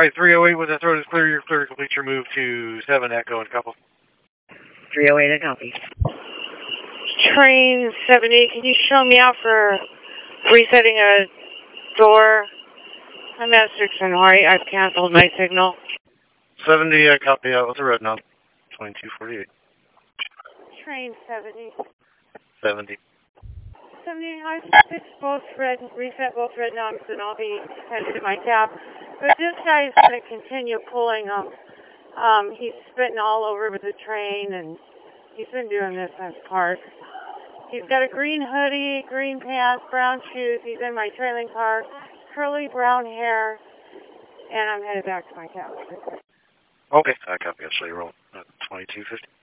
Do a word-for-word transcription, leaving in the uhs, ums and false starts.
Alright, three oh eight with the throat is clear. You're clear to complete your move to seven Echo and couple. three oh eight, I copy. Train seventy, can you show me out for resetting a door? I'm at six and Hawaii. I've canceled my signal. seventy, I copy out with the red now. twenty-two forty-eight. Train seventy. seventy. seventy, I fixed both red, reset both red knobs, and I'll be headed to my cab. But this guy's going to continue pulling them. Um, he's spitting all over the train, and he's been doing this since park. He's got a green hoodie, green pants, brown shoes. He's in my trailing car, curly brown hair, and I'm headed back to my cab. Okay, I copy. I'll show you roll. twenty-two fifty.